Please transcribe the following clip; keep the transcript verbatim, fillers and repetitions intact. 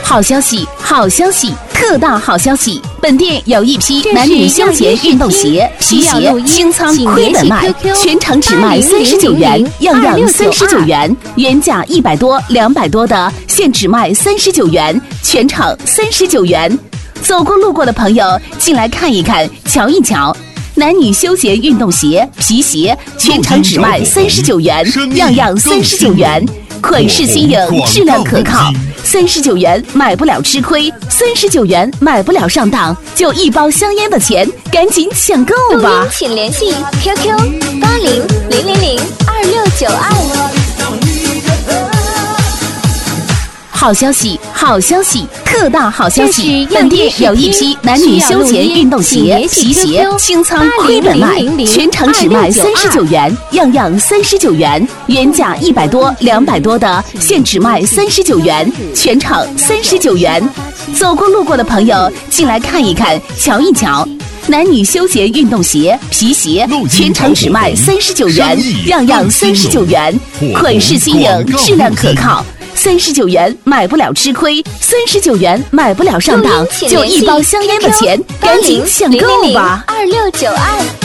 好消息，好消息，特大好消息！本店有一批男女休闲运动鞋、皮鞋清仓亏本卖，全场只卖三十九元，样样三十九元，原价一百多、两百多的，现只卖三十九元，全场三十九元。走过路过的朋友，进来看一看，瞧一瞧。男女休闲运动鞋、皮鞋，全场只卖三十九元，样样三十九元，款式新颖，质量可靠。三十九元买不了吃亏，三十九元买不了上当，就一包香烟的钱，赶紧抢购吧！ 请联系 Q Q 八零零零零二六九二。 好消息，好消息，特大好消息！本店有一批男女休闲运动鞋、皮鞋清仓亏本卖，全场只卖三十九元，样样三十九元，原价一百多、两百多的，现只卖三十九元，全场三十九元。走过路过的朋友，进来看一看，瞧一瞧。男女休闲运动鞋、皮鞋，全场只卖三十九元，样样三十九元，款式新颖，质量可靠。三十九元买不了吃亏，三十九元买不了上当，就一包香烟的钱，赶紧抢购吧！ 二六九二。